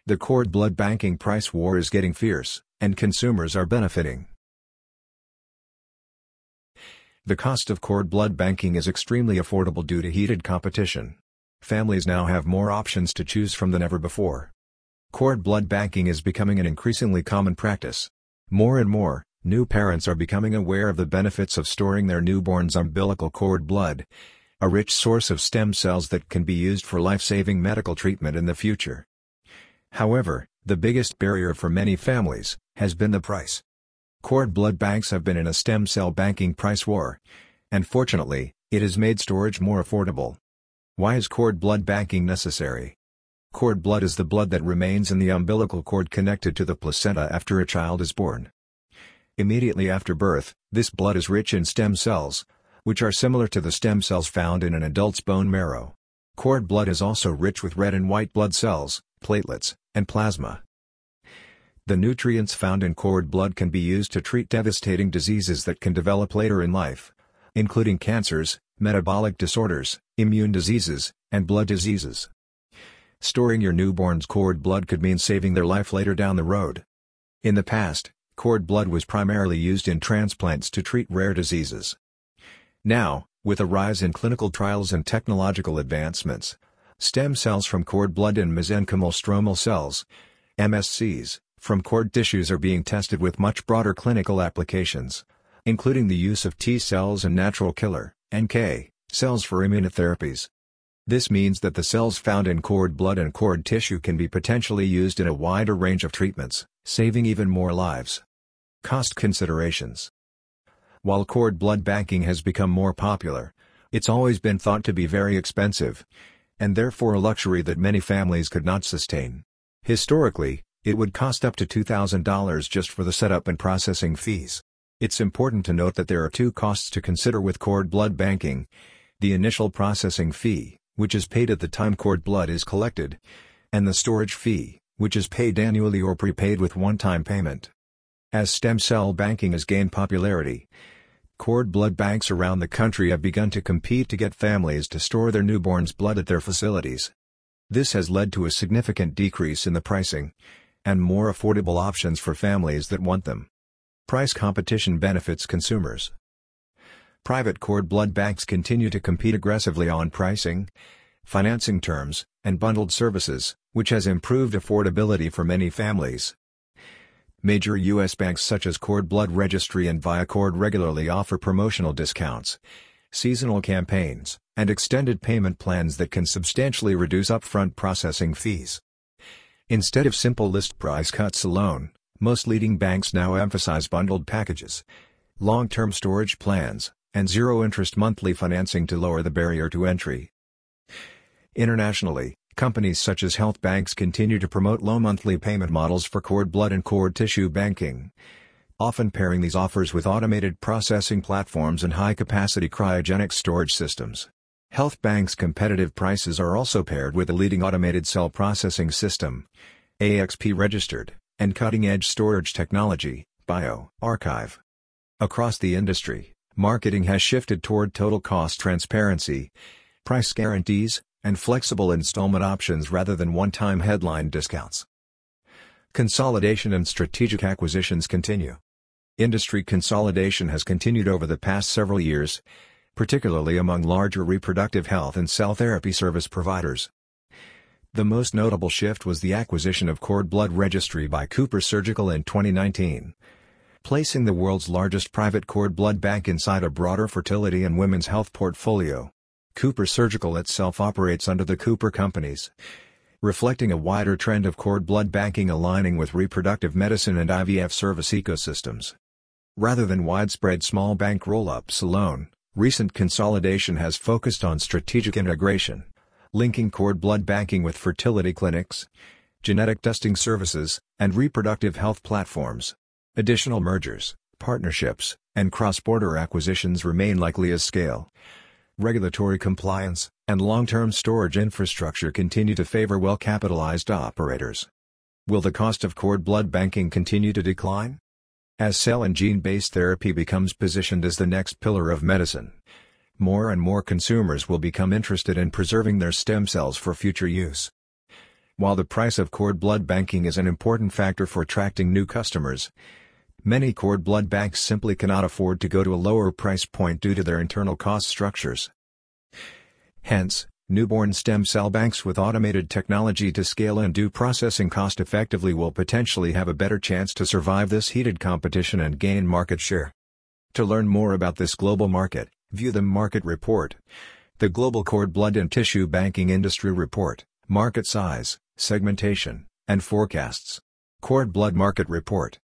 The cord blood banking price war is getting fierce, and consumers are benefiting. The cost of cord blood banking is extremely affordable due to heated competition. Families now have more options to choose from than ever before. Cord blood banking is becoming an increasingly common practice. More and more, new parents are becoming aware of the benefits of storing their newborn's umbilical cord blood, a rich source of stem cells that can be used for life-saving medical treatment in the future. However, the biggest barrier for many families has been the price. Cord blood banks have been in a stem cell banking price war, and fortunately, it has made storage more affordable. Why is cord blood banking necessary? Cord blood is the blood that remains in the umbilical cord connected to the placenta after a child is born. Immediately after birth, this blood is rich in stem cells, which are similar to the stem cells found in an adult's bone marrow. Cord blood is also rich with red and white blood cells, platelets, and plasma. The nutrients found in cord blood can be used to treat devastating diseases that can develop later in life, including cancers, metabolic disorders, immune diseases, and blood diseases. Storing your newborn's cord blood could mean saving their life later down the road. In the past, cord blood was primarily used in transplants to treat rare diseases. Now, with a rise in clinical trials and technological advancements, stem cells from cord blood and mesenchymal stromal cells, MSCs, from cord tissues are being tested with much broader clinical applications, including the use of T cells and natural killer, NK, cells for immunotherapies. This means that the cells found in cord blood and cord tissue can be potentially used in a wider range of treatments, saving even more lives. Cost considerations. While cord blood banking has become more popular, it's always been thought to be very expensive, and therefore a luxury that many families could not sustain. Historically, it would cost up to $2,000 just for the setup and processing fees. It's important to note that there are two costs to consider with cord blood banking: the initial processing fee, which is paid at the time cord blood is collected, and the storage fee, which is paid annually or prepaid with one-time payment. As stem cell banking has gained popularity, cord blood banks around the country have begun to compete to get families to store their newborn's blood at their facilities. This has led to a significant decrease in the pricing, and more affordable options for families that want them. Price competition benefits consumers. Private cord blood banks continue to compete aggressively on pricing, financing terms, and bundled services, which has improved affordability for many families. Major U.S. banks such as Cord Blood Registry and ViaCord regularly offer promotional discounts, seasonal campaigns, and extended payment plans that can substantially reduce upfront processing fees. Instead of simple list price cuts alone, most leading banks now emphasize bundled packages, long-term storage plans, and zero-interest monthly financing to lower the barrier to entry. Internationally, companies such as health banks continue to promote low monthly payment models for cord blood and cord tissue banking, often pairing these offers with automated processing platforms and high-capacity cryogenic storage systems. Health banks' competitive prices are also paired with a leading automated cell processing system, AXP registered, and cutting-edge storage technology, BioArchive. Across the industry, marketing has shifted toward total cost transparency, price guarantees, and flexible installment options rather than one-time headline discounts. Consolidation and strategic acquisitions continue. Industry consolidation has continued over the past several years, particularly among larger reproductive health and cell therapy service providers. The most notable shift was the acquisition of Cord Blood Registry by Cooper Surgical in 2019, placing the world's largest private cord blood bank inside a broader fertility and women's health portfolio. Cooper Surgical itself operates under the Cooper Companies, reflecting a wider trend of cord blood banking aligning with reproductive medicine and IVF service ecosystems. Rather than widespread small bank roll-ups alone, recent consolidation has focused on strategic integration, linking cord blood banking with fertility clinics, genetic testing services, and reproductive health platforms. Additional mergers, partnerships, and cross-border acquisitions remain likely as scale, regulatory compliance, and long-term storage infrastructure continue to favor well-capitalized operators. Will the cost of cord blood banking continue to decline? As cell and gene-based therapy becomes positioned as the next pillar of medicine, more and more consumers will become interested in preserving their stem cells for future use. While the price of cord blood banking is an important factor for attracting new customers, many cord blood banks simply cannot afford to go to a lower price point due to their internal cost structures. Hence, newborn stem cell banks with automated technology to scale and do processing cost-effectively will potentially have a better chance to survive this heated competition and gain market share. To learn more about this global market, view the Market Report. The Global Cord Blood and Tissue Banking Industry Report, Market Size, Segmentation, and Forecasts. Cord Blood Market Report.